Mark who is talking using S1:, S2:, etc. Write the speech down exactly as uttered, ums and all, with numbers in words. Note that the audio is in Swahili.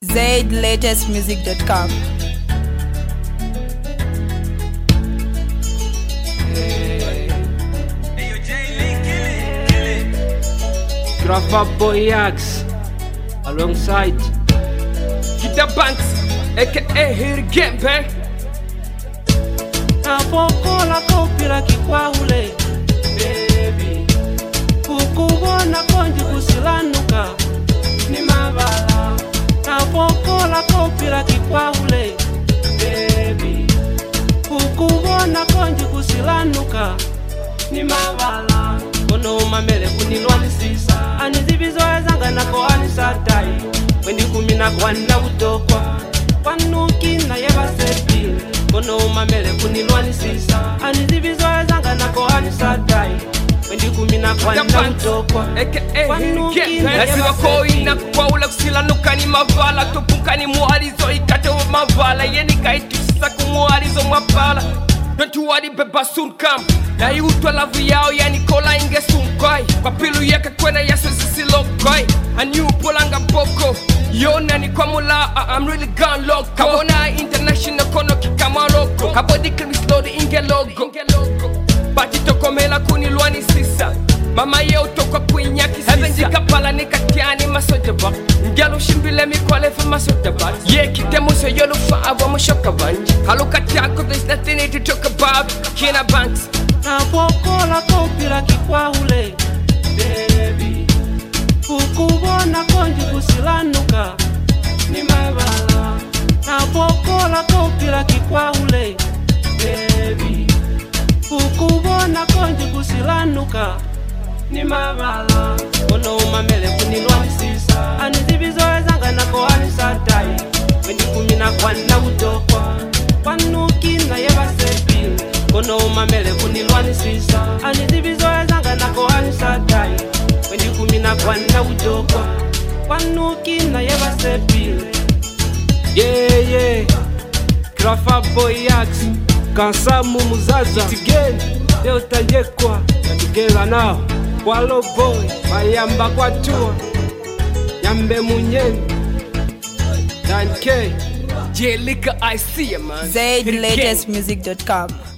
S1: zaid latest music dot com.
S2: Grafa Boy Axe alongside
S3: Kita Banks, aka Here Again, bang.
S2: Napokola kopira kikwaule baby, kukubona konji kusilanuka ni mabala. Napokola kopira kikwaule baby, kukubona konji kusilanuka ni mabala. Kono mamele kunilwanisisa anizibizoezanga nako anisatai wendi kumina kwana utokwa kwanuki na yeba sepile. Kono mamele kunilwanisisa anizibizoezanga nako anisatai wendi kumina kwana utokwa kwanuki na yeba
S3: sepile. Koina kwa ula kusilanuka ni mavala topuka ni mualizo ikate wa mavala yeni kaitusisa kumualizo mwapala. Don't you worry, beba soon come. Na yutwa lavu yao yani kola inge sunkoi. Kwa pilu yake kwena yaso sisi lokoi. And you polanga boko. Yo nani kwa mula, I'm really gone loco. Kabona international kono kikama loko. Kabodi kili slowly inge logo. Bati toko mela kuni luani sisa. Mama ye utoko kuinya kisisa. Heaven jika pala nikatiani masoja bak. Ngalo shimbile mi kwa lefa masoja bak. Ye kite muso yolo faavo mushoka vanji. Haluka tiako there's nothing to talk about. Kina Banks.
S2: Napokola kopira kikwaule baby, kukubona konji kusilanuka ni mabala. Napokola kopira kikwaule baby, kukubona konji kusilanuka ni mabala. Kono mamele kunilwanisisa anizibizoezanga nako anisatai wendi kumina kwana utokwa kwanuki na yeba sepile. Kono mamele kunilwanisisa anizibizoezanga nako anisatai wendi kumina kwana utokwa kwanuki na yeba sepile. Yeah yeah, Grafa Boy Axe Kansamu Muzaza Tigeni leo tajekwa together now Walo boy bayamba kwa chua Yambe munyeni Dan K
S3: Jelika I see ya man.
S1: zaid latest music dot com.